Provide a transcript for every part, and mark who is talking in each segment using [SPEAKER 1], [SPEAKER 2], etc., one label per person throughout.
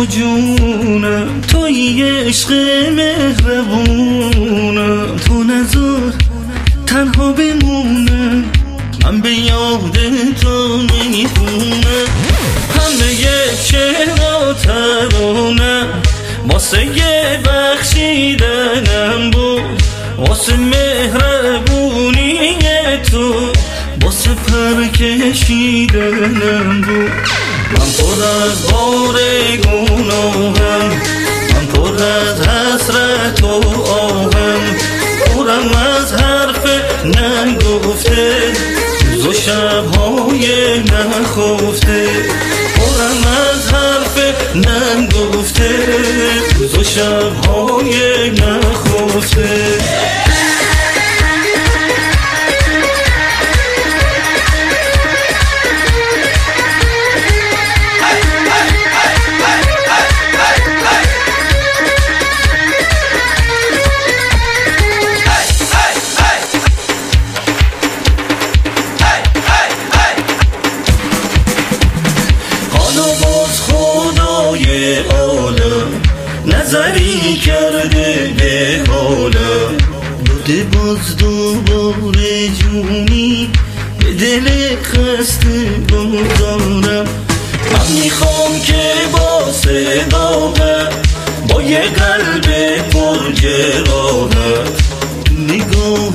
[SPEAKER 1] و جونم، توی عشق مهربونم، تو نذار تنها بمونم، من به یاد تو میخونم. همه شعر و ترانم واسه بخشیدنم بود، واسه مهربونی تو، واسه پر کشیدنم بود. من پر از بار گناهم، من پر از حسرت و آهم، پرم از حرف نگفته روز و شبهای نخفته، پرم از حرف نگفته روز و شبهای نخفته. نظری کرده به حالم، بوده باز دوباره جونی به دل خسته بگذارم. من میخوام که با صداقت، با یه قلب پر جراحت، نگاه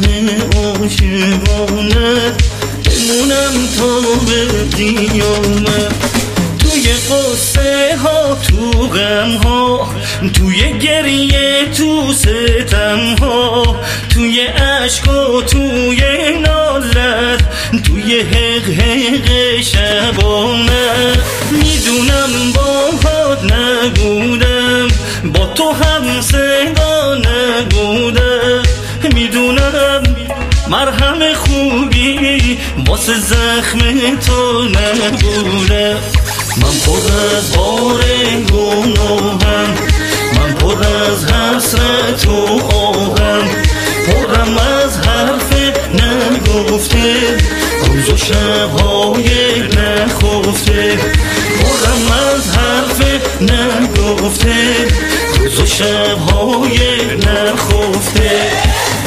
[SPEAKER 1] عاشقانه بمونم تا به قیامت. توی قصه ها، تو غم ها، توی گریه، تو ستم ها، توی عشق و توی نالت، توی حق شبانه. میدونم باهات نبودم، با تو هم صدا نبودم، میدونم مرهم خوبی واسه زخم تو نبوده. من پر از بار گناهم، من پر از حسرت و آهم، پرم از حرف نگفته روز و شبهای نخفته، پرم از حرف نگفته روز و شبهای نخفته.